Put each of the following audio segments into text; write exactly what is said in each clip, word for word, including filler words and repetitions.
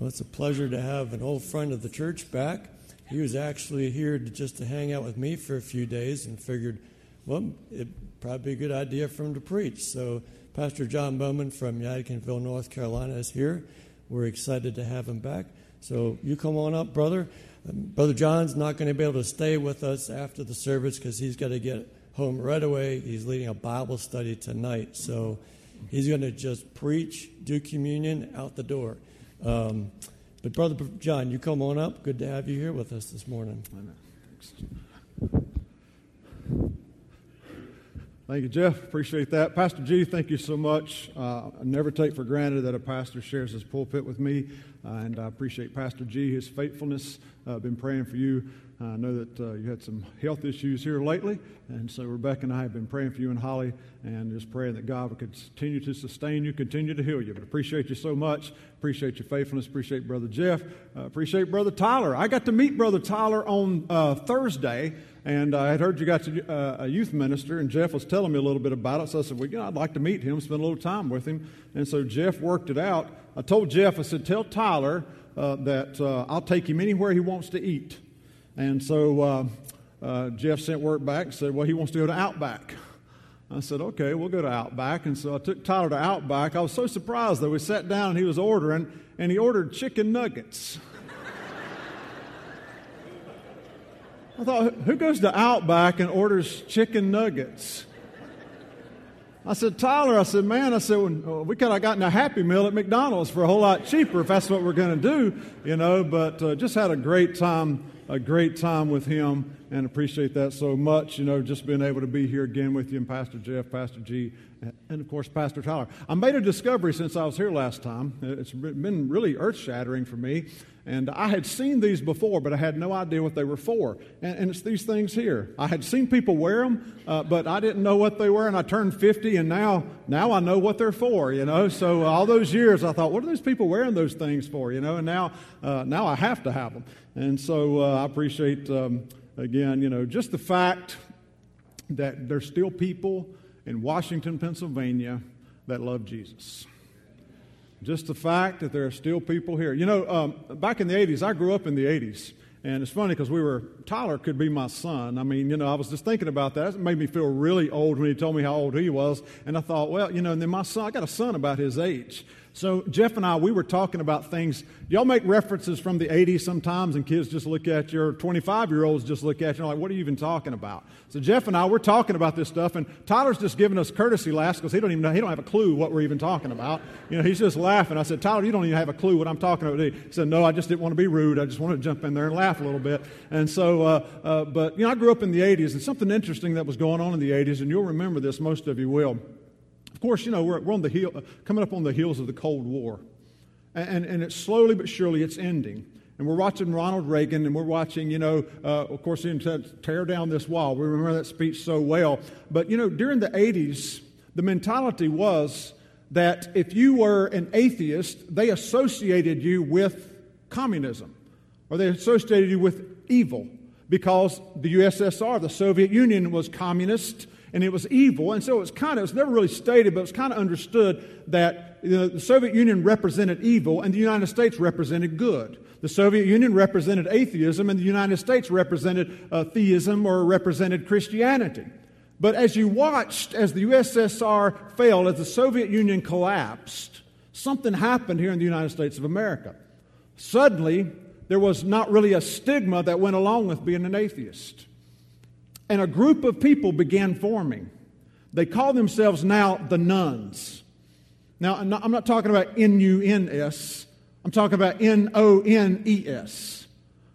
Well, it's a pleasure to have an old friend of the church back. He was actually here to, just to hang out with me for a few days and figured, well, it'd probably be a good idea for him to preach. So Pastor John Bowman from Yadkinville, North Carolina is here. We're excited to have him back. So you come on up, brother. Um, Brother John's not going to be able to stay with us after the service because he's got to get home right away. He's leading a Bible study tonight. So he's going to just preach, do communion, out the door. Um, but Brother John, you come on up. Good to have you here with us this morning. Thank you, Jeff. Appreciate that. Pastor G, thank you so much. Uh, I never take for granted that a pastor shares his pulpit with me, uh, and I appreciate Pastor G, his faithfulness. I've uh, been praying for you. I know that uh, you had some health issues here lately, and so Rebecca and I have been praying for you and Holly, and just praying that God will continue to sustain you, continue to heal you. But appreciate you so much. Appreciate your faithfulness. Appreciate Brother Jeff. Uh, appreciate Brother Tyler. I got to meet Brother Tyler on uh, Thursday, and I had heard you got to, uh, a youth minister, and Jeff was telling me a little bit about it. So I said, well, you know, I'd like to meet him, spend a little time with him. And so Jeff worked it out. I told Jeff, I said, tell Tyler uh, that uh, I'll take him anywhere he wants to eat. And so uh, uh, Jeff sent word back and said, well, he wants to go to Outback. I said, okay, we'll go to Outback. And so I took Tyler to Outback. I was so surprised, though. We sat down and he was ordering, and he ordered chicken nuggets. I thought, who goes to Outback and orders chicken nuggets? I said, Tyler, I said, man, I said, well, we could have gotten a Happy Meal at McDonald's for a whole lot cheaper if that's what we're going to do, you know, but uh, just had a great time, a great time with him, and appreciate that so much, you know, just being able to be here again with you and Pastor Jeff, Pastor G, and, of course, Pastor Tyler. I made a discovery since I was here last time. It's been really earth-shattering for me. And I had seen these before, but I had no idea what they were for. And, and it's these things here. I had seen people wear them, uh, but I didn't know what they were. And I turned fifty, and now now I know what they're for, you know. So uh, all those years, I thought, what are those people wearing those things for, you know? And now, uh, now I have to have them. And so uh, I appreciate, um, again, you know, just the fact that there's still people in Washington, Pennsylvania that love Jesus. Just the fact that there are still people here. You know, um, back in the eighties, I grew up in the eighties. And it's funny because we were, Tyler could be my son. I mean, you know, I was just thinking about that. It made me feel really old when he told me how old he was. And I thought, well, you know, and then my son, I got a son about his age. So Jeff and I, we were talking about things. Y'all make references from the eighties sometimes, and kids just look at you, or twenty-five-year-olds just look at you, and like, what are you even talking about? So Jeff and I, we're talking about this stuff, and Tyler's just giving us courtesy laughs because he don't even know, he don't have a clue what we're even talking about. You know, he's just laughing. I said, Tyler, you don't even have a clue what I'm talking about. He said, no, I just didn't want to be rude. I just wanted to jump in there and laugh a little bit. And so, uh, uh, but, you know, I grew up in the eighties, and something interesting that was going on in the eighties, and you'll remember this, most of you will. Of course, you know, we're, we're on the heel, coming up on the heels of the Cold War. And, and it's slowly but surely it's ending. And we're watching Ronald Reagan, and we're watching, you know, uh, of course, him tear down this wall. We remember that speech so well. But, you know, during the eighties, the mentality was that if you were an atheist, they associated you with communism, or they associated you with evil, because the U S S R, the Soviet Union, was communist, and it was evil. And so it was kind of, it was never really stated, but it was kind of understood that, you know, the Soviet Union represented evil and the United States represented good. The Soviet Union represented atheism and the United States represented uh, theism or represented Christianity. But as you watched, as the U S S R failed, as the Soviet Union collapsed, something happened here in the United States of America. Suddenly, there was not really a stigma that went along with being an atheist. And a group of people began forming. They call themselves now the Nones. Now, I'm not, I'm not talking about N U N S. I'm talking about N O N E S.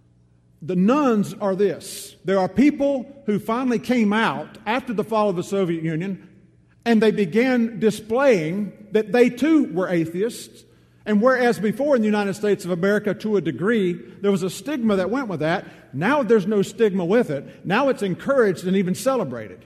The Nones are this. There are people who finally came out after the fall of the Soviet Union, and they began displaying that they too were atheists. And whereas before in the United States of America, to a degree, there was a stigma that went with that, now there's no stigma with it. Now it's encouraged and even celebrated.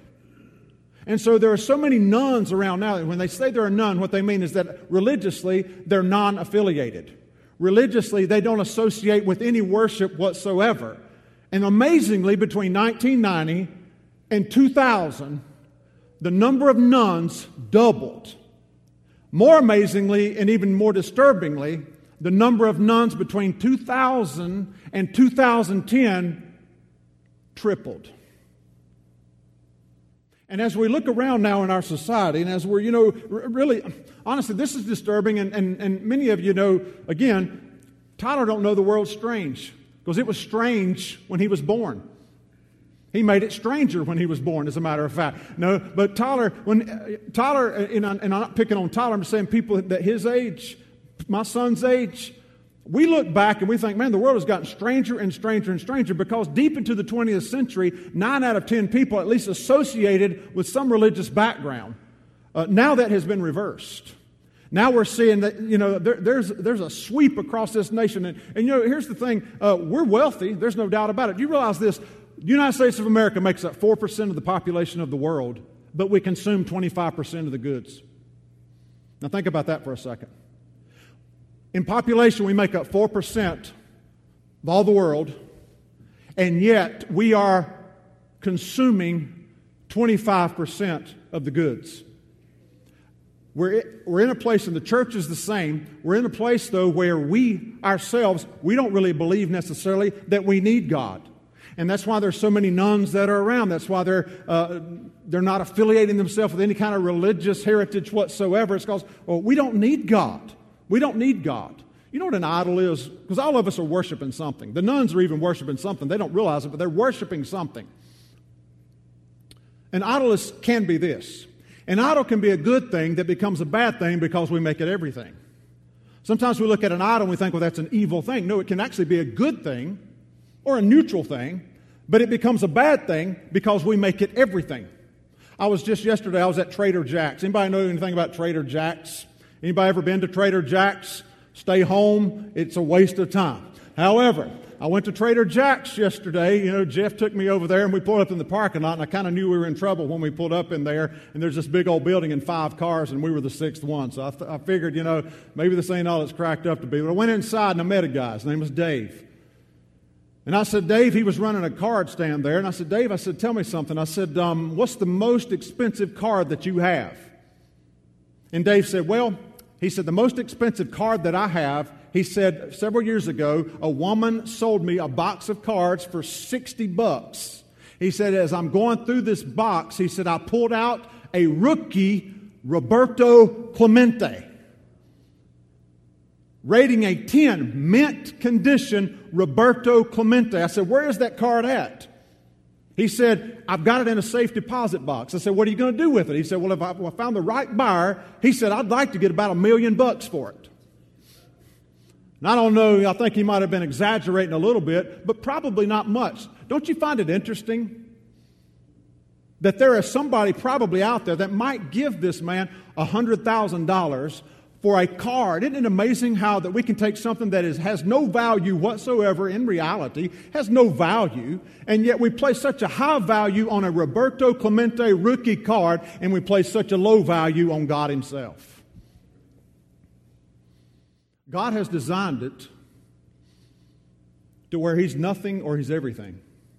And so there are so many nuns around now. When they say they're a nun, what they mean is that religiously, they're non-affiliated. Religiously, they don't associate with any worship whatsoever. And amazingly, between nineteen ninety and two thousand, the number of nuns doubled. More amazingly, and even more disturbingly, the number of nuns between two thousand and two thousand ten tripled. And as we look around now in our society, and as we're, you know, really, honestly, this is disturbing, and, and, and many of you know, again, Tyler don't know the word's strange, because it was strange when he was born. He made it stranger when he was born, as a matter of fact. No, but Tyler, when uh, Tyler, and, I, and I'm not picking on Tyler, I'm just saying people that his age, my son's age, we look back and we think, man, the world has gotten stranger and stranger and stranger, because deep into the twentieth century, nine out of ten people at least associated with some religious background. Uh, now that has been reversed. Now we're seeing that, you know, there, there's there's a sweep across this nation. And, and you know, here's the thing. Uh, we're wealthy. There's no doubt about it. Do you realize this? The United States of America makes up four percent of the population of the world, but we consume twenty-five percent of the goods. Now think about that for a second. In population, we make up four percent of all the world, and yet we are consuming twenty-five percent of the goods. We're, we're in a place, and the church is the same, we're in a place, though, where we ourselves, we don't really believe necessarily that we need God. And that's why there's so many nuns that are around. That's why they're uh, they're not affiliating themselves with any kind of religious heritage whatsoever. It's because, well, we don't need God. We don't need God. You know what an idol is? Because all of us are worshiping something. The nuns are even worshiping something. They don't realize it, but they're worshiping something. An idol is, can be this. An idol can be a good thing that becomes a bad thing because we make it everything. Sometimes we look at an idol and we think, well, that's an evil thing. No, it can actually be a good thing or a neutral thing, but it becomes a bad thing because we make it everything. I was just yesterday, I was at Trader Jack's. Anybody know anything about Trader Jack's? Anybody ever been to Trader Jack's? Stay home. It's a waste of time. However, I went to Trader Jack's yesterday. You know, Jeff took me over there, and we pulled up in the parking lot, and I kind of knew we were in trouble when we pulled up in there, and there's this big old building and five cars, and we were the sixth one. So I, th- I figured, you know, maybe this ain't all it's cracked up to be. But I went inside, and I met a guy. His name was Dave. And I said, Dave, he was running a card stand there, and I said, Dave, I said, tell me something. I said, um, what's the most expensive card that you have? And Dave said, well, he said, the most expensive card that I have, he said, several years ago, a woman sold me a box of cards for sixty bucks. He said, as I'm going through this box, he said, I pulled out a rookie Roberto Clemente. Rating a ten, mint condition Roberto Clemente. I said, where is that card at? He said, I've got it in a safe deposit box. I said, what are you going to do with it? He said, well, if I, if I found the right buyer, he said, I'd like to get about a million bucks for it. And I don't know, I think he might have been exaggerating a little bit, but probably not much. Don't you find it interesting that there is somebody probably out there that might give this man one hundred thousand dollars for a card? Isn't it amazing how that we can take something that is, has no value whatsoever in reality, has no value, and yet we place such a high value on a Roberto Clemente rookie card, and we place such a low value on God Himself. God has designed it to where He's nothing or He's everything.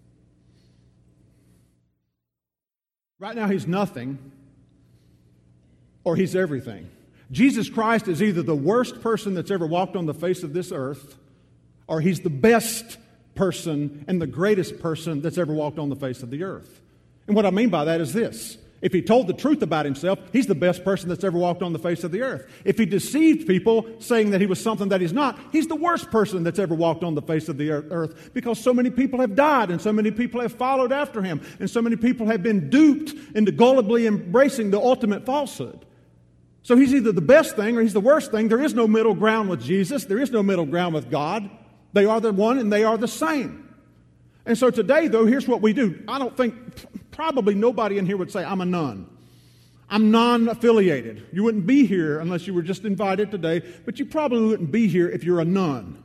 Right now He's nothing or He's everything. Jesus Christ is either the worst person that's ever walked on the face of this earth, or He's the best person and the greatest person that's ever walked on the face of the earth. And what I mean by that is this. If He told the truth about Himself, He's the best person that's ever walked on the face of the earth. If He deceived people saying that He was something that He's not, He's the worst person that's ever walked on the face of the earth, because so many people have died and so many people have followed after Him and so many people have been duped into gullibly embracing the ultimate falsehood. So He's either the best thing or He's the worst thing. There is no middle ground with Jesus. There is no middle ground with God. They are the one and they are the same. And so today, though, here's what we do. I don't think, probably nobody in here would say, I'm a nun. I'm non-affiliated. You wouldn't be here unless you were just invited today, but you probably wouldn't be here if you're a nun.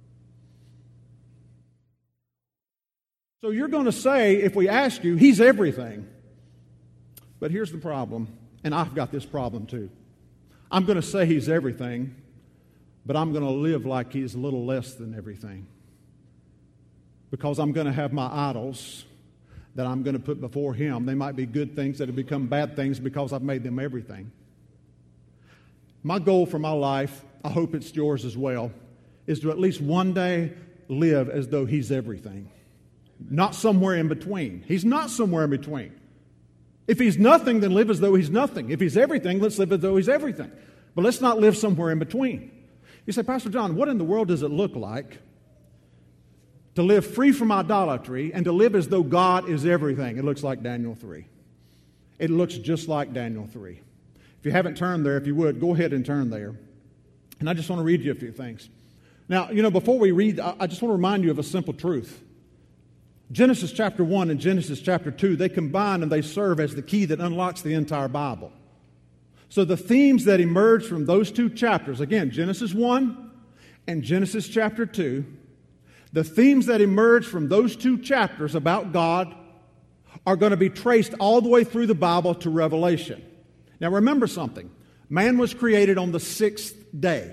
So you're going to say, if we ask you, He's everything. But here's the problem, and I've got this problem too. I'm going to say He's everything, but I'm going to live like He's a little less than everything. Because I'm going to have my idols that I'm going to put before Him. They might be good things that have become bad things because I've made them everything. My goal for my life, I hope it's yours as well, is to at least one day live as though he's everything. Not somewhere in between. He's not somewhere in between. If he's nothing, then live as though he's nothing. If he's everything, let's live as though he's everything. But let's not live somewhere in between. You say, Pastor John, what in the world does it look like to live free from idolatry and to live as though God is everything? It looks like Daniel three. It looks just like Daniel three. If you haven't turned there, if you would, go ahead and turn there. And I just want to read you a few things. Now, you know, before we read, I just want to remind you of a simple truth. Genesis chapter one and Genesis chapter two, they combine and they serve as the key that unlocks the entire Bible. So the themes that emerge from those two chapters, again, Genesis one and Genesis chapter two, the themes that emerge from those two chapters about God are going to be traced all the way through the Bible to Revelation. Now remember something. Man was created on the sixth day.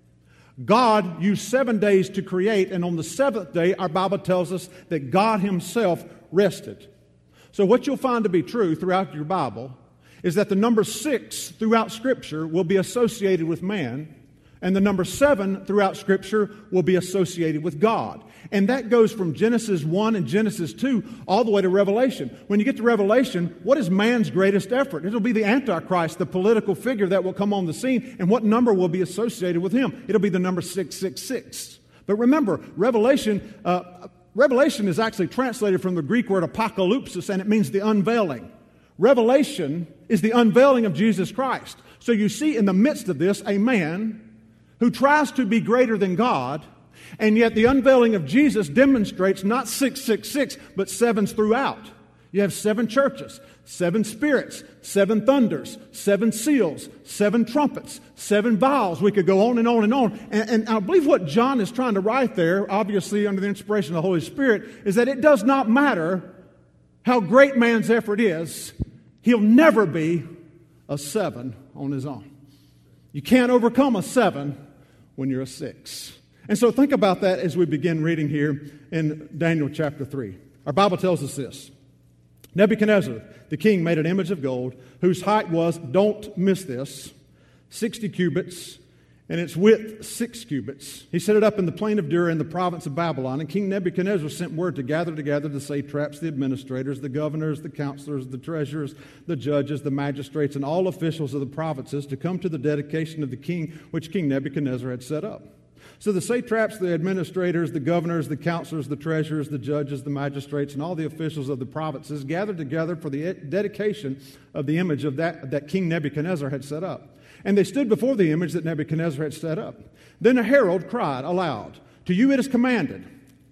God used seven days to create, and on the seventh day, our Bible tells us that God Himself rested. So what you'll find to be true throughout your Bible is that the number six throughout Scripture will be associated with man, and the number seven throughout Scripture will be associated with God. And that goes from Genesis one and Genesis two all the way to Revelation. When you get to Revelation, what is man's greatest effort? It'll be the Antichrist, the political figure that will come on the scene. And what number will be associated with him? It'll be the number six six six. But remember, Revelation, uh, Revelation is actually translated from the Greek word apocalypsis, and it means the unveiling. Revelation is the unveiling of Jesus Christ. So you see in the midst of this a man who tries to be greater than God, and yet the unveiling of Jesus demonstrates not six six six, but sevens throughout. You have seven churches, seven spirits, seven thunders, seven seals, seven trumpets, seven vials. We could go on and on and on. And, and I believe what John is trying to write there, obviously under the inspiration of the Holy Spirit, is that it does not matter how great man's effort is, he'll never be a seven on his own. You can't overcome a seven when you're a six. And so think about that as we begin reading here in Daniel chapter three. Our Bible tells us this. Nebuchadnezzar, the king, made an image of gold whose height was, don't miss this, sixty cubits, and its width six cubits. He set it up in the plain of Dura in the province of Babylon, and King Nebuchadnezzar sent word to gather together the satraps, the administrators, the governors, the counselors, the treasurers, the judges, the magistrates, and all officials of the provinces to come to the dedication of the king, which King Nebuchadnezzar had set up. So the satraps, the administrators, the governors, the counselors, the treasurers, the judges, the magistrates, and all the officials of the provinces gathered together for the dedication of the image of that, that King Nebuchadnezzar had set up. And they stood before the image that Nebuchadnezzar had set up. Then a herald cried aloud, "To you it is commanded,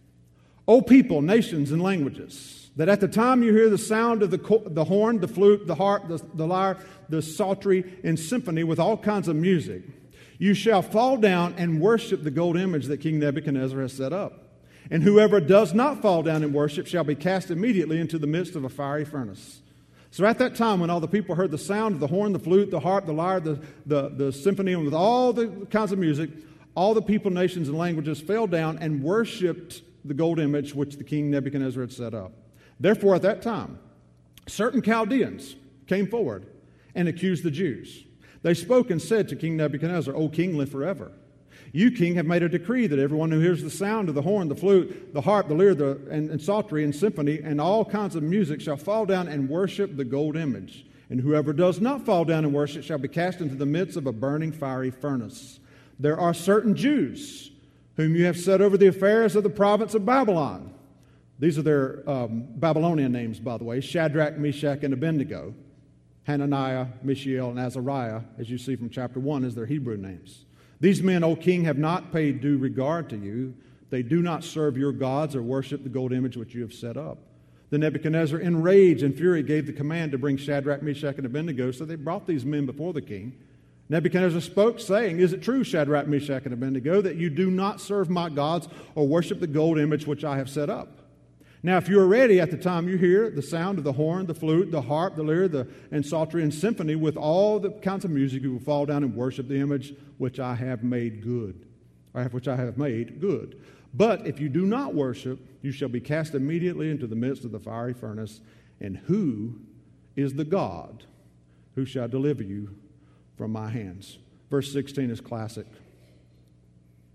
O people, nations, and languages, that at the time you hear the sound of the, co- the horn, the flute, the harp, the, the lyre, the psaltery, and symphony with all kinds of music, you shall fall down and worship the gold image that King Nebuchadnezzar has set up. And whoever does not fall down and worship shall be cast immediately into the midst of a fiery furnace." So at that time, when all the people heard the sound of the horn, the flute, the harp, the lyre, the, the, the symphony, and with all the kinds of music, all the people, nations, and languages fell down and worshipped the gold image which the king Nebuchadnezzar had set up. Therefore, at that time, certain Chaldeans came forward and accused the Jews. They spoke and said to King Nebuchadnezzar, "O king, live forever. You, king, have made a decree that everyone who hears the sound of the horn, the flute, the harp, the lyre, the, and, and psaltery, and symphony, and all kinds of music shall fall down and worship the gold image. And whoever does not fall down and worship shall be cast into the midst of a burning fiery furnace. There are certain Jews whom you have set over the affairs of the province of Babylon." These are their um, Babylonian names, by the way: Shadrach, Meshach, and Abednego. Hananiah, Mishael, and Azariah, as you see from chapter one, is their Hebrew names. "These men, O king, have not paid due regard to you. They do not serve your gods or worship the gold image which you have set up." Then Nebuchadnezzar, in rage and fury, gave the command to bring Shadrach, Meshach, and Abednego. So they brought these men before the king. Nebuchadnezzar spoke, saying, "Is it true, Shadrach, Meshach, and Abednego, that you do not serve my gods or worship the gold image which I have set up? Now, if you are ready at the time you hear the sound of the horn, the flute, the harp, the lyre, the, and psaltery, and symphony, with all the kinds of music, you will fall down and worship the image which I have made good, or which I have made good. But if you do not worship, you shall be cast immediately into the midst of the fiery furnace. And who is the God who shall deliver you from my hands?" Verse sixteen is classic.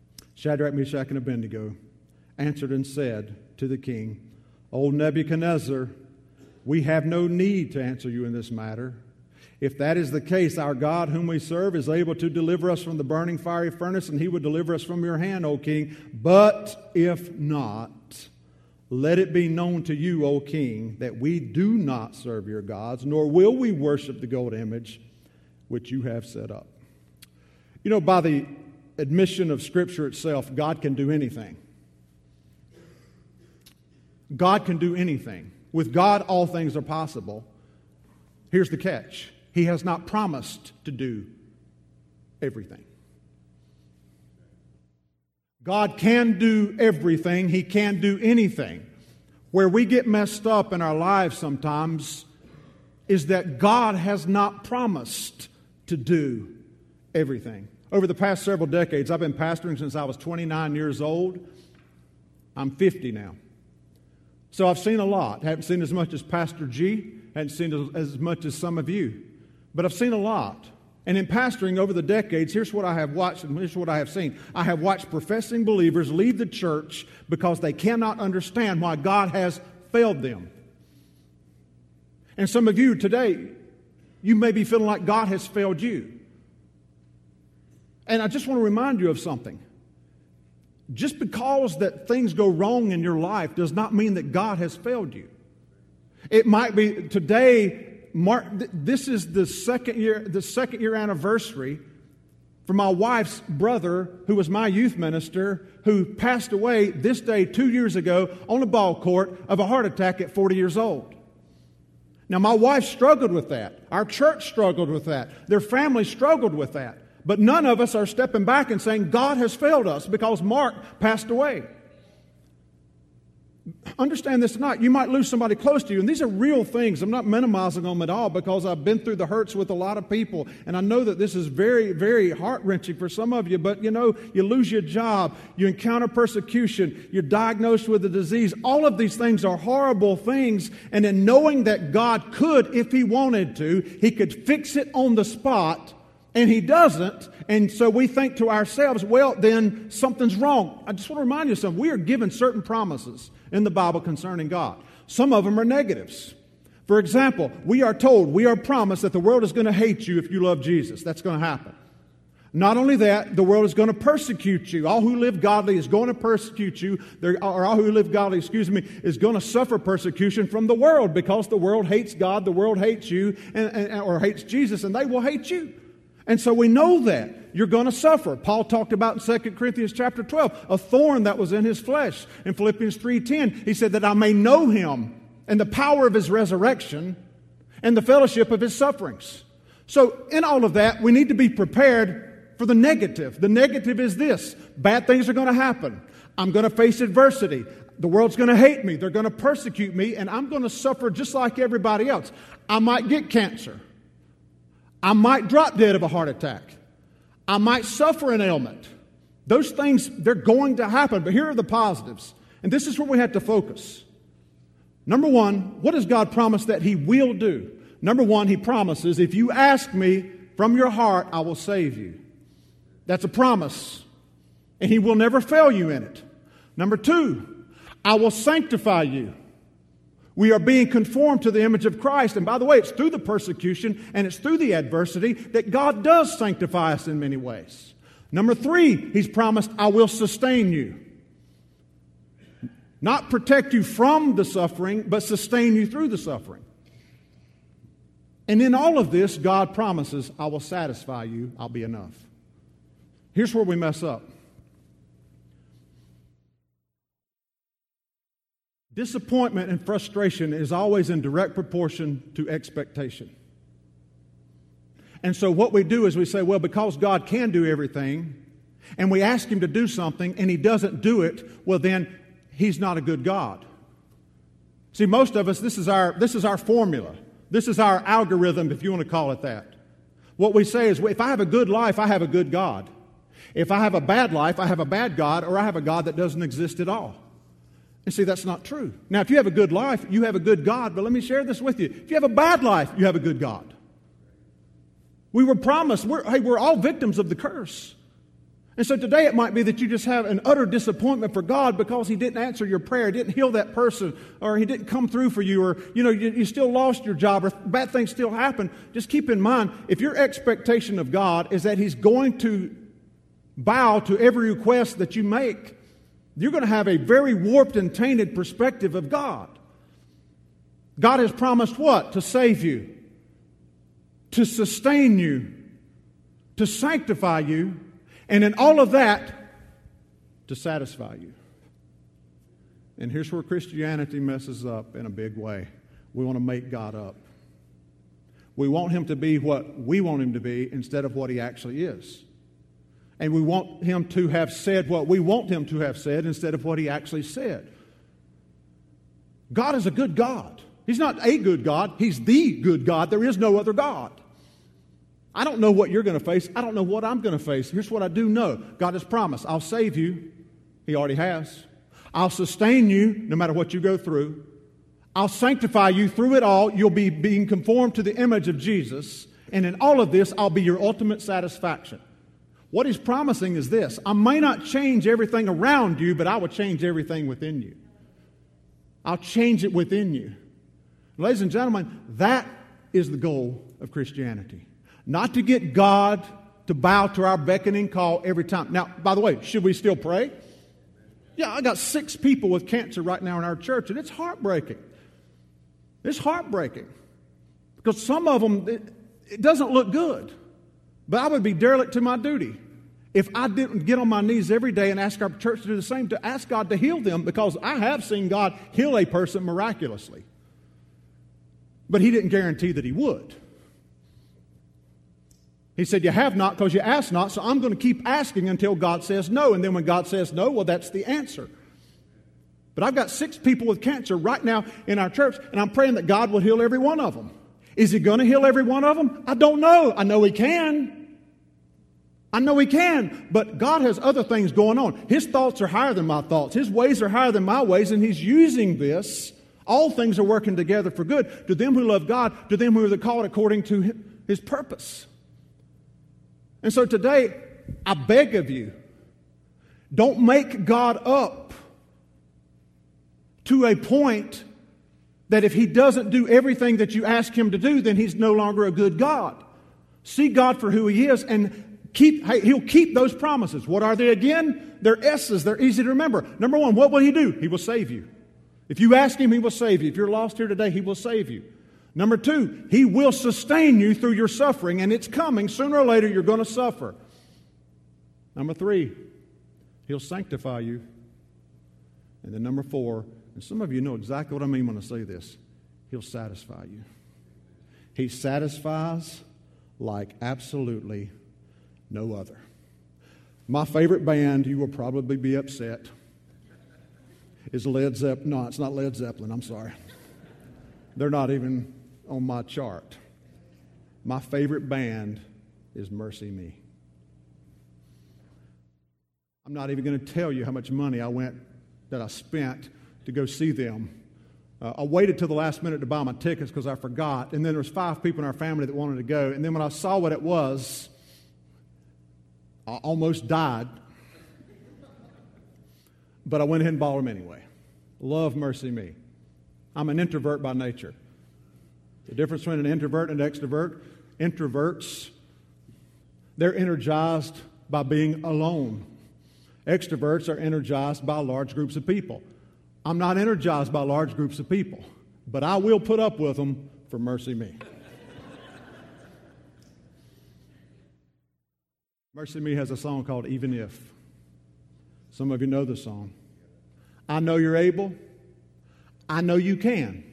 Shadrach, Meshach, and Abednego answered and said to the king, O Nebuchadnezzar, we have no need to answer you in this matter. If that is the case, our God whom we serve is able to deliver us from the burning fiery furnace, and he would deliver us from your hand, O king. But if not, let it be known to you, O king, that we do not serve your gods, nor will we worship the gold image which you have set up. You know, by the admission of Scripture itself, God can do anything. God can do anything. With God, all things are possible. Here's the catch. He has not promised to do everything. God can do everything. He can do anything. Where we get messed up in our lives sometimes is that God has not promised to do everything. Over the past several decades, I've been pastoring since I was twenty-nine years old. I'm fifty now. So I've seen a lot. Haven't seen as much as Pastor G. Haven't seen as much as some of you. But I've seen a lot. And in pastoring over the decades, here's what I have watched and here's what I have seen. I have watched professing believers leave the church because they cannot understand why God has failed them. And some of you today, you may be feeling like God has failed you. And I just want to remind you of something. Just because that things go wrong in your life does not mean that God has failed you. It might be today. Mark, this is the second year, the second year anniversary for my wife's brother, who was my youth minister, who passed away this day two years ago on a ball court of a heart attack at forty years old. Now, my wife struggled with that. Our church struggled with that. Their family struggled with that. But none of us are stepping back and saying, God has failed us because Mark passed away. Understand this tonight. You might lose somebody close to you, and these are real things. I'm not minimizing them at all because I've been through the hurts with a lot of people, and I know that this is very, very heart-wrenching for some of you, but you know, you lose your job, you encounter persecution, you're diagnosed with a disease. All of these things are horrible things, and in knowing that God could, if He wanted to, He could fix it on the spot, and He doesn't, and so we think to ourselves, well, then something's wrong. I just want to remind you of something. We are given certain promises in the Bible concerning God. Some of them are negatives. For example, we are told, we are promised that the world is going to hate you if you love Jesus. That's going to happen. Not only that, the world is going to persecute you. All who live godly is going to persecute you. Or all who live godly, excuse me, is going to suffer persecution from the world because the world hates God, the world hates you, and, and, or hates Jesus, and they will hate you. And so we know that you're going to suffer. Paul talked about in Second Corinthians chapter twelve, a thorn that was in his flesh. In Philippians three ten, he said that I may know Him and the power of His resurrection and the fellowship of His sufferings. So in all of that, we need to be prepared for the negative. The negative is this: bad things are going to happen. I'm going to face adversity. The world's going to hate me. They're going to persecute me, and I'm going to suffer just like everybody else. I might get cancer. I might drop dead of a heart attack. I might suffer an ailment. Those things, they're going to happen. But here are the positives. And this is where we have to focus. Number one, what does God promise that He will do? Number one, He promises, if you ask me from your heart, I will save you. That's a promise. And He will never fail you in it. Number two, I will sanctify you. We are being conformed to the image of Christ. And by the way, it's through the persecution and it's through the adversity that God does sanctify us in many ways. Number three, He's promised, I will sustain you. Not protect you from the suffering, but sustain you through the suffering. And in all of this, God promises, I will satisfy you, I'll be enough. Here's where we mess up. Disappointment and frustration is always in direct proportion to expectation. And so what we do is we say, well, because God can do everything, and we ask Him to do something, and He doesn't do it, well, then He's not a good God. See, most of us, this is our, this is our formula. This is our algorithm, if you want to call it that. What we say is, well, if I have a good life, I have a good God. If I have a bad life, I have a bad God, or I have a God that doesn't exist at all. And see, that's not true. Now, if you have a good life, you have a good God. But let me share this with you. If you have a bad life, you have a good God. We were promised, we're, hey, we're all victims of the curse. And so today it might be that you just have an utter disappointment for God because He didn't answer your prayer, didn't heal that person, or He didn't come through for you, or you know you, you still lost your job, or bad things still happen. Just keep in mind, if your expectation of God is that He's going to bow to every request that you make, you're going to have a very warped and tainted perspective of God. God has promised what? To save you, to sustain you, to sanctify you, and in all of that, to satisfy you. And here's where Christianity messes up in a big way. We want to make God up. We want Him to be what we want Him to be instead of what He actually is. And we want Him to have said what we want Him to have said instead of what He actually said. God is a good God. He's not a good God. He's the good God. There is no other God. I don't know what you're going to face. I don't know what I'm going to face. Here's what I do know. God has promised. I'll save you. He already has. I'll sustain you no matter what you go through. I'll sanctify you through it all. You'll be being conformed to the image of Jesus. And in all of this, I'll be your ultimate satisfaction. What He's promising is this. I may not change everything around you, but I will change everything within you. I'll change it within you. Ladies and gentlemen, that is the goal of Christianity. Not to get God to bow to our beckoning call every time. Now, by the way, should we still pray? Yeah, I got six people with cancer right now in our church, and it's heartbreaking. It's heartbreaking. Because some of them, it, it doesn't look good. But I would be derelict to my duty if I didn't get on my knees every day and ask our church to do the same, to ask God to heal them, because I have seen God heal a person miraculously. But He didn't guarantee that He would. He said, you have not because you ask not, so I'm going to keep asking until God says no. And then when God says no, well, that's the answer. But I've got six people with cancer right now in our church, and I'm praying that God will heal every one of them. Is He going to heal every one of them? I don't know. I know He can. I know He can. But God has other things going on. His thoughts are higher than my thoughts. His ways are higher than my ways, and He's using this. All things are working together for good to them who love God, to them who are called according to His purpose. And so today, I beg of you, don't make God up to a point that if He doesn't do everything that you ask Him to do, then He's no longer a good God. See God for who He is, and keep, hey, He'll keep those promises. What are they again? They're S's. They're easy to remember. Number one, what will He do? He will save you. If you ask Him, He will save you. If you're lost here today, He will save you. Number two, He will sustain you through your suffering, and it's coming. Sooner or later, you're going to suffer. Number three, He'll sanctify you. And then number four, and some of you know exactly what I mean when I say this, He'll satisfy you. He satisfies like absolutely no other. My favorite band, you will probably be upset, is Led Zeppelin. No, it's not Led Zeppelin, I'm sorry. They're not even on my chart. My favorite band is Mercy Me. I'm not even going to tell you how much money I went, that I spent to go see them. Uh, I waited till the last minute to buy my tickets because I forgot. And then there was five people in our family that wanted to go. And then when I saw what it was, I almost died. But I went ahead and bought them anyway. Love Mercy Me. I'm an introvert by nature. The difference between an introvert and an extrovert, introverts, they're energized by being alone. Extroverts are energized by large groups of people. I'm not energized by large groups of people, but I will put up with them for Mercy Me. Mercy Me has a song called Even If. Some of you know the song. I know you're able. I know you can.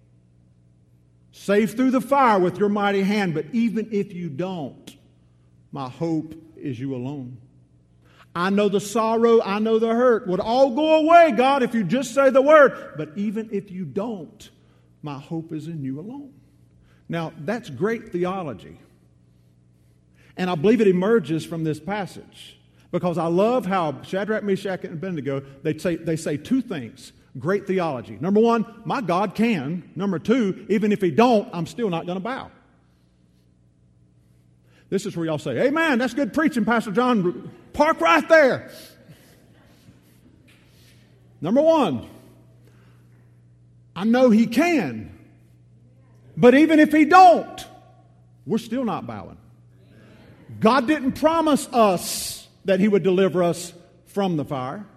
Save through the fire with your mighty hand, but even if you don't, my hope is you alone. I know the sorrow, I know the hurt would all go away, God, if you just say the word. But even if you don't, my hope is in you alone. Now, that's great theology. And I believe it emerges from this passage. Because I love how Shadrach, Meshach, and Abednego, they say, they say two things. Great theology. Number one, my God can. Number two, even if He don't, I'm still not going to bow. This is where y'all say, amen, that's good preaching, Pastor John. Park right there. Number one, I know He can. But even if He don't, we're still not bowing. God didn't promise us that He would deliver us from the fire.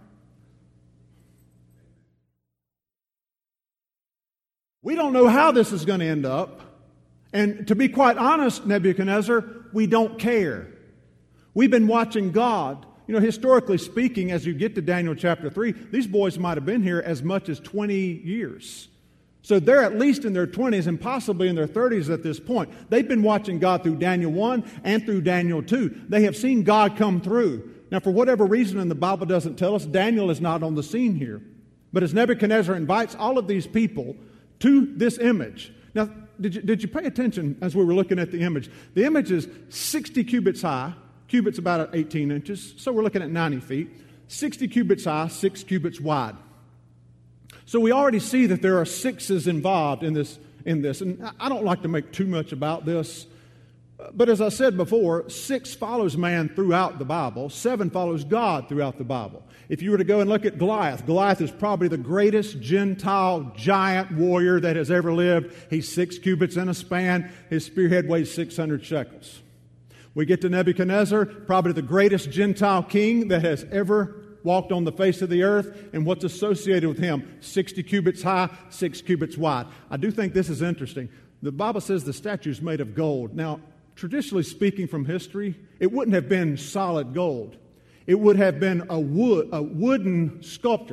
We don't know how this is going to end up. And to be quite honest, Nebuchadnezzar, we don't care. We've been watching God. You know, historically speaking, as you get to Daniel chapter three, these boys might have been here as much as twenty years. So they're at least in their twenties and possibly in their thirties at this point. They've been watching God through Daniel one and through Daniel two. They have seen God come through. Now, for whatever reason, and the Bible doesn't tell us, Daniel is not on the scene here. But as Nebuchadnezzar invites all of these people to this image. Now, did you, did you pay attention as we were looking at the image? The image is sixty cubits high. Cubits about eighteen inches. So we're looking at ninety feet. sixty cubits high, six cubits wide. So we already see that there are sixes involved in this. In this. And I don't like to make too much about this. But as I said before, six follows man throughout the Bible. Seven follows God throughout the Bible. If you were to go and look at Goliath, Goliath is probably the greatest Gentile giant warrior that has ever lived. He's six cubits in a span. His spearhead weighs six hundred shekels. We get to Nebuchadnezzar, probably the greatest Gentile king that has ever walked on the face of the earth, and what's associated with him, sixty cubits high, six cubits wide. I do think this is interesting. The Bible says the statue is made of gold. Now, traditionally speaking from history, it wouldn't have been solid gold. It would have been a wood, a wooden sculpture.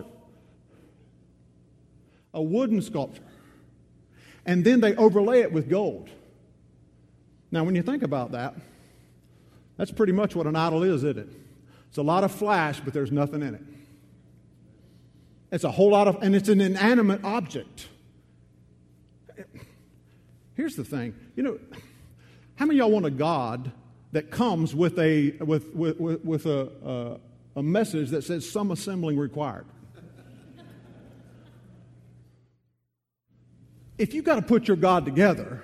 A wooden sculpture. And then they overlay it with gold. Now, when you think about that, that's pretty much what an idol is, isn't it? It's a lot of flash, but there's nothing in it. It's a whole lot of, and it's an inanimate object. Here's the thing. You know, how many of y'all want a God that comes with a with with with, with a, a a message that says some assembling required? If you've got to put your God together,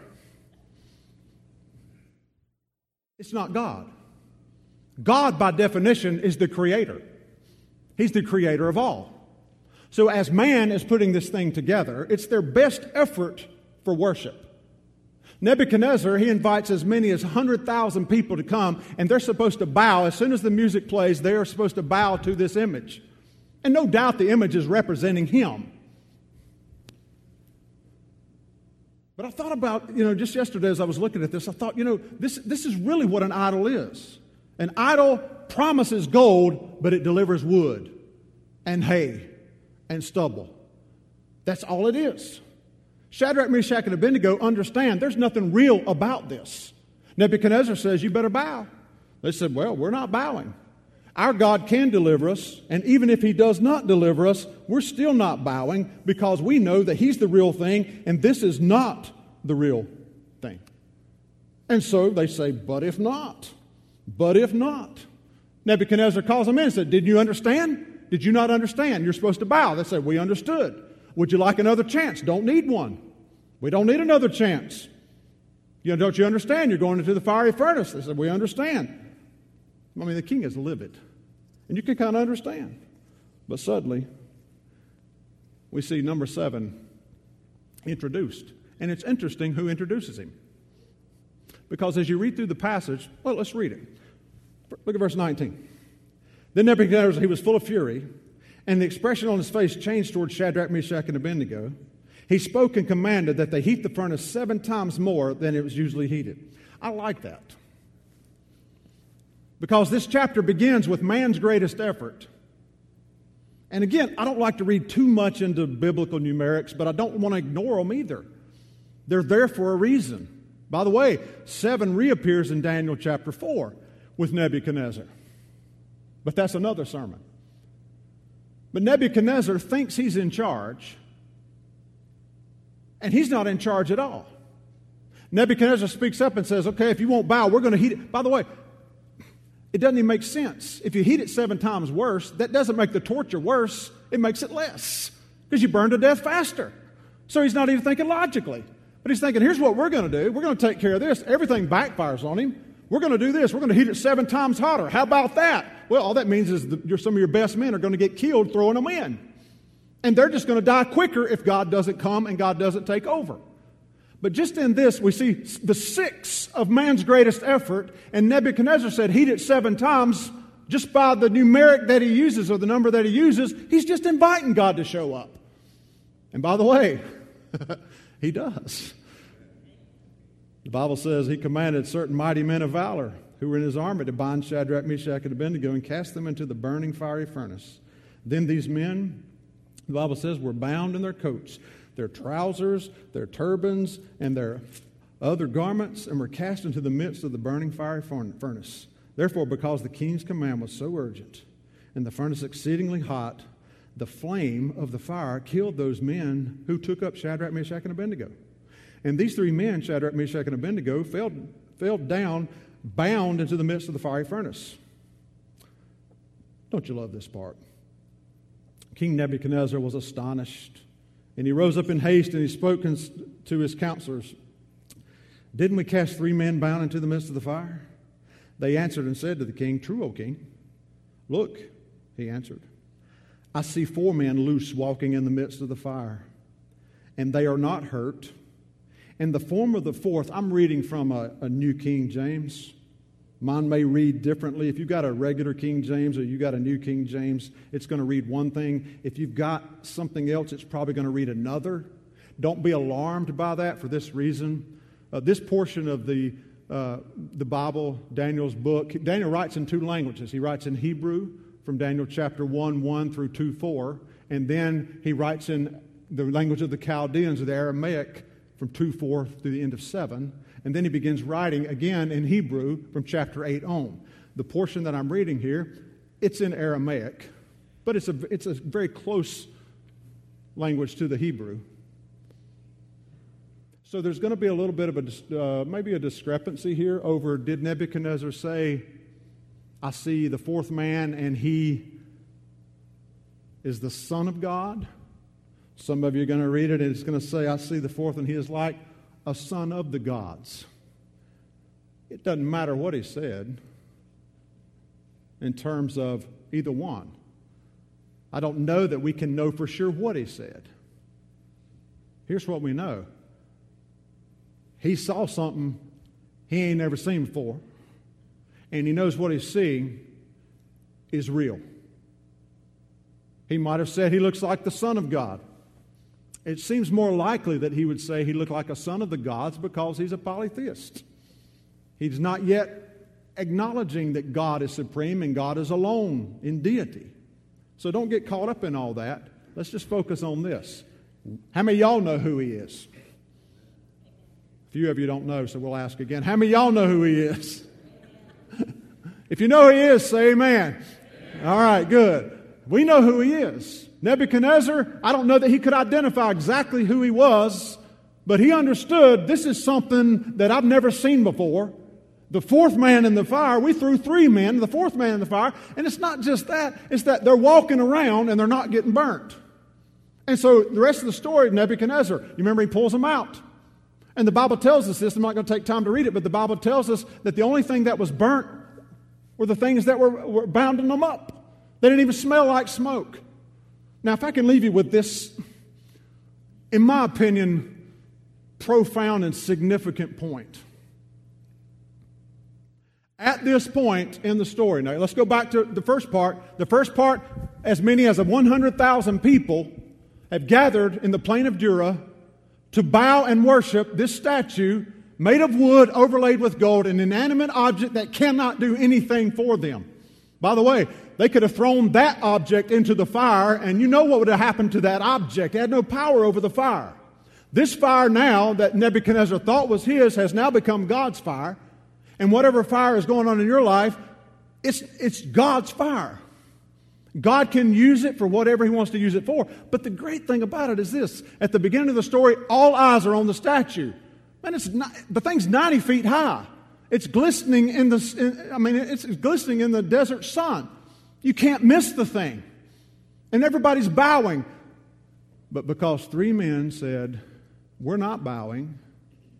it's not God. God, by definition, is the creator. He's the creator of all. So as man is putting this thing together, it's their best effort for worship. Nebuchadnezzar, he invites as many as one hundred thousand people to come, and they're supposed to bow. As soon as the music plays, they are supposed to bow to this image. And no doubt the image is representing him. But I thought about, you know, just yesterday as I was looking at this, I thought, you know, this, this is really what an idol is. An idol promises gold, but it delivers wood and hay and stubble. That's all it is. Shadrach, Meshach, and Abednego understand there's nothing real about this. Nebuchadnezzar says, you better bow. They said, well, we're not bowing. Our God can deliver us, and even if He does not deliver us, we're still not bowing because we know that He's the real thing, and this is not the real thing. And so they say, but if not? But if not? Nebuchadnezzar calls them in and said, did you understand? Did you not understand? You're supposed to bow. They said, we understood. Would you like another chance? Don't need one. We don't need another chance. You know, don't you understand? You're going into the fiery furnace. They said, we understand. I mean, the king is livid. And you can kind of understand. But suddenly, we see number seven introduced. And it's interesting who introduces him. Because as you read through the passage, well, let's read it. Look at verse nineteen. Then Nebuchadnezzar, he was full of fury, and the expression on his face changed towards Shadrach, Meshach, and Abednego. He spoke and commanded that they heat the furnace seven times more than it was usually heated. I like that. Because this chapter begins with man's greatest effort. And again, I don't like to read too much into biblical numerics, but I don't want to ignore them either. They're there for a reason. By the way, seven reappears in Daniel chapter four with Nebuchadnezzar. But that's another sermon. But Nebuchadnezzar thinks he's in charge, and he's not in charge at all. Nebuchadnezzar speaks up and says, okay, if you won't bow, we're going to heat it. By the way, it doesn't even make sense. If you heat it seven times worse, that doesn't make the torture worse. It makes it less because you burn to death faster. So he's not even thinking logically. But he's thinking, here's what we're going to do. We're going to take care of this. Everything backfires on him. We're going to do this. We're going to heat it seven times hotter. How about that? Well, all that means is that your, some of your best men are going to get killed throwing them in. And they're just going to die quicker if God doesn't come and God doesn't take over. But just in this, we see the sixth of man's greatest effort, and Nebuchadnezzar said, heat it seven times. Just by the numeric that he uses, or the number that he uses, he's just inviting God to show up. And by the way, he does. The Bible says he commanded certain mighty men of valor who were in his army to bind Shadrach, Meshach, and Abednego and cast them into the burning fiery furnace. Then these men, the Bible says, were bound in their coats, their trousers, their turbans, and their other garments, and were cast into the midst of the burning fiery furnace. Therefore, because the king's command was so urgent, and the furnace exceedingly hot, the flame of the fire killed those men who took up Shadrach, Meshach, and Abednego. And these three men, Shadrach, Meshach, and Abednego, fell, fell down, bound into the midst of the fiery furnace. Don't you love this part? King Nebuchadnezzar was astonished, and he rose up in haste, and he spoke to his counselors. Didn't we cast three men bound into the midst of the fire? They answered and said to the king, True, O king. Look, he answered, I see four men loose walking in the midst of the fire, and they are not hurt. And the form of the fourth, I'm reading from a, a New King James. Mine may read differently. If you've got a regular King James or you got a New King James, it's going to read one thing. If you've got something else, it's probably going to read another. Don't be alarmed by that for this reason. Uh, this portion of the Uh, the Bible, Daniel's book. Daniel writes in two languages. He writes in Hebrew from Daniel chapter one, one through two, four. And then he writes in the language of the Chaldeans, or the Aramaic, from two, four through the end of seven. And then he begins writing again in Hebrew from chapter eight on. The portion that I'm reading here, it's in Aramaic, but it's a, it's a very close language to the Hebrew. So there's going to be a little bit of a, uh, maybe a discrepancy here over, did Nebuchadnezzar say, I see the fourth man and he is the Son of God? Some of you are going to read it and it's going to say, I see the fourth and he is like a son of the gods. It doesn't matter what he said in terms of either one. I don't know that we can know for sure what he said. Here's what we know. He saw something he ain't never seen before, and he knows what he's seeing is real. He might have said he looks like the Son of God. It seems more likely that he would say he looked like a son of the gods because he's a polytheist. He's not yet acknowledging that God is supreme and God is alone in deity. So don't get caught up in all that. Let's just focus on this. How many of y'all know who he is? A few of you don't know, so we'll ask again. How many of y'all know who he is? If you know who he is, say amen. Amen. All right, good. We know who he is. Nebuchadnezzar, I don't know that he could identify exactly who he was, but he understood this is something that I've never seen before. The fourth man in the fire, we threw three men, the fourth man in the fire, and it's not just that, it's that they're walking around and they're not getting burnt. And so the rest of the story of Nebuchadnezzar, you remember he pulls them out. And the Bible tells us this. I'm not going to take time to read it, but the Bible tells us that the only thing that was burnt were the things that were, were bounding them up. They didn't even smell like smoke. Now, if I can leave you with this, in my opinion, profound and significant point. At this point in the story, now let's go back to the first part. The first part, as many as one hundred thousand people have gathered in the plain of Dura to bow and worship this statue made of wood overlaid with gold, an inanimate object that cannot do anything for them. By the way, they could have thrown that object into the fire, and you know what would have happened to that object. It had no power over the fire. This fire now that Nebuchadnezzar thought was his has now become God's fire, and whatever fire is going on in your life, it's, it's God's fire. God can use it for whatever he wants to use it for. But the great thing about it is this. At the beginning of the story, all eyes are on the statue. Man, it's not, the thing's ninety feet high. It's glistening in the, in, I mean, it's glistening in the desert sun. You can't miss the thing. And everybody's bowing. But because three men said, we're not bowing,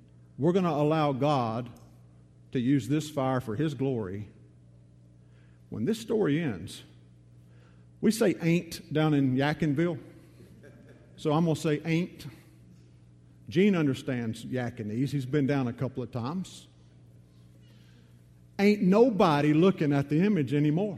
we're going to allow God to use this fire for his glory, when this story ends, we say ain't down in Yakinville. So I'm going to say ain't. Gene understands Yakinese. He's been down a couple of times. Ain't nobody looking at the image anymore.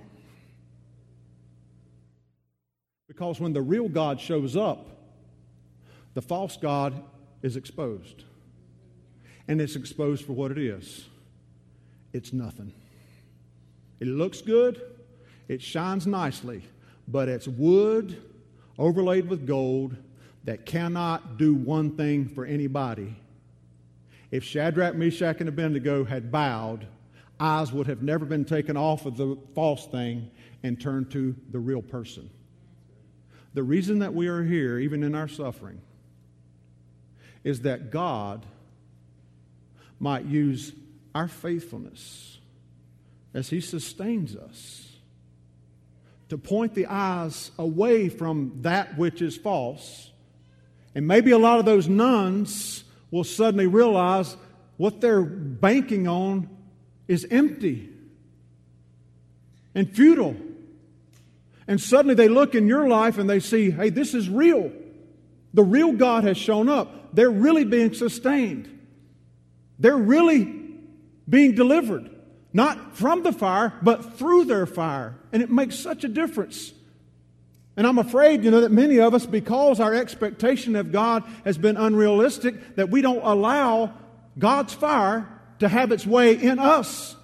Because when the real God shows up, the false God is exposed. And it's exposed for what it is. It's nothing. It looks good. It shines nicely. But it's wood overlaid with gold that cannot do one thing for anybody. If Shadrach, Meshach, and Abednego had bowed, eyes would have never been taken off of the false thing and turned to the real person. The reason that we are here, even in our suffering, is that God might use our faithfulness as He sustains us to point the eyes away from that which is false. And maybe a lot of those nuns will suddenly realize what they're banking on is empty and futile. And suddenly they look in your life and they see, hey, this is real. The real God has shown up. They're really being sustained. They're really being delivered. Not from the fire, but through their fire. And it makes such a difference. And I'm afraid, you know, that many of us, because our expectation of God has been unrealistic, that we don't allow God's fire to have its way in us.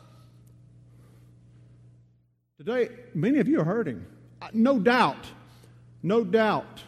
Today, many of you are hurting. No doubt. No doubt.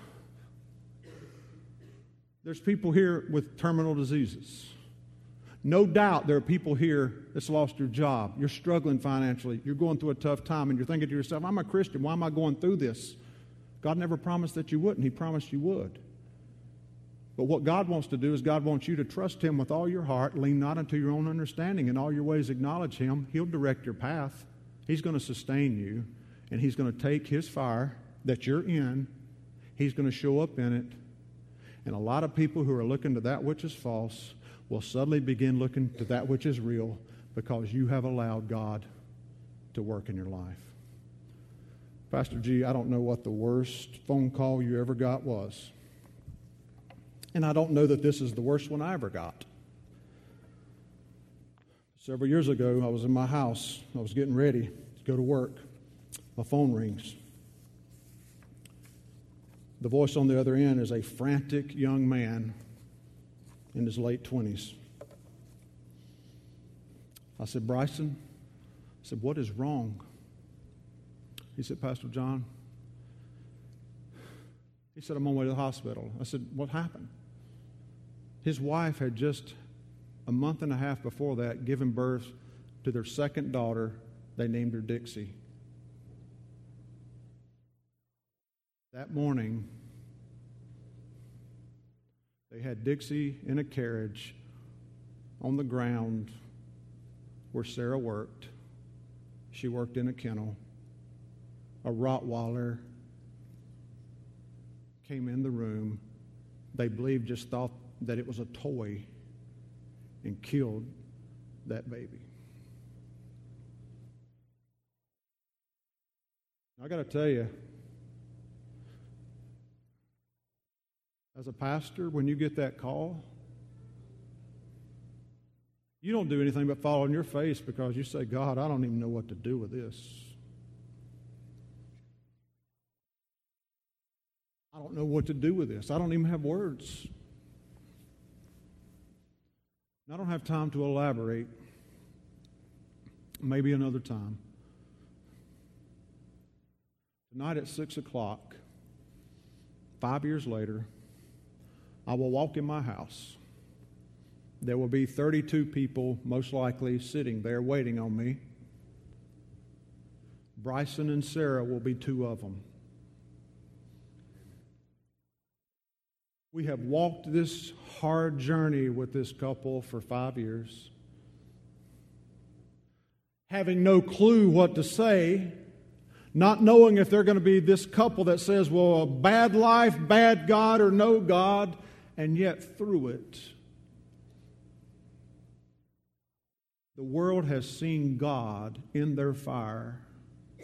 There's people here with terminal diseases. No doubt there are people here that's lost your job. You're struggling financially. You're going through a tough time, and you're thinking to yourself, I'm a Christian. Why am I going through this? God never promised that you wouldn't. He promised you would. But what God wants to do is God wants you to trust Him with all your heart, lean not unto your own understanding, in all your ways acknowledge Him. He'll direct your path. He's going to sustain you, and He's going to take His fire that you're in. He's going to show up in it. And a lot of people who are looking to that which is false will suddenly begin looking to that which is real because you have allowed God to work in your life. Pastor G, I don't know what the worst phone call you ever got was. And I don't know that this is the worst one I ever got. Several years ago, I was in my house. I was getting ready to go to work. My phone rings. The voice on the other end is a frantic young man in his late twenties. I said, Bryson, I said, what is wrong? He said, Pastor John, he said, I'm on my way to the hospital. I said, what happened? His wife had just a month and a half before that given birth to their second daughter. They named her Dixie. That morning, they had Dixie in a carriage on the ground where Sarah worked. She worked in a kennel. A Rottweiler came in the room. They believed, just thought that it was a toy and killed that baby. I got to tell you, as a pastor, when you get that call, you don't do anything but fall on your face because you say, God, I don't even know what to do with this. I don't know what to do with this. I don't even have words. I don't have time to elaborate. Maybe another time. Tonight at six o'clock, five years later, I will walk in my house. There will be thirty-two people, most likely, sitting there waiting on me. Bryson and Sarah will be two of them. We have walked this hard journey with this couple for five years, having no clue what to say, not knowing if they're going to be this couple that says, well, a bad life, bad God, or no God, and yet through it, the world has seen God in their fire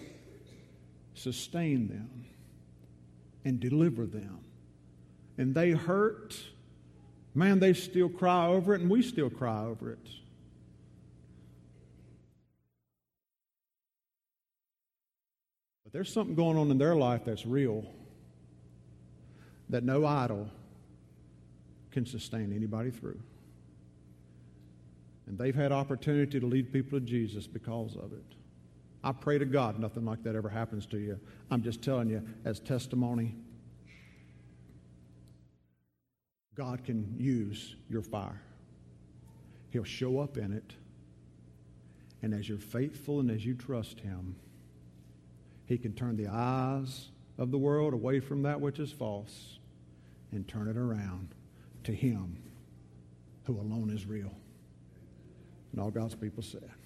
sustain them, and deliver them. And they hurt. Man, they still cry over it, and we still cry over it. But there's something going on in their life that's real, that no idol can sustain anybody through. And they've had opportunity to lead people to Jesus because of it. I pray to God nothing like that ever happens to you. I'm just telling you as testimony, God can use your fire. He'll show up in it. And as you're faithful and as you trust Him, He can turn the eyes of the world away from that which is false and turn it around to Him who alone is real. And all God's people said.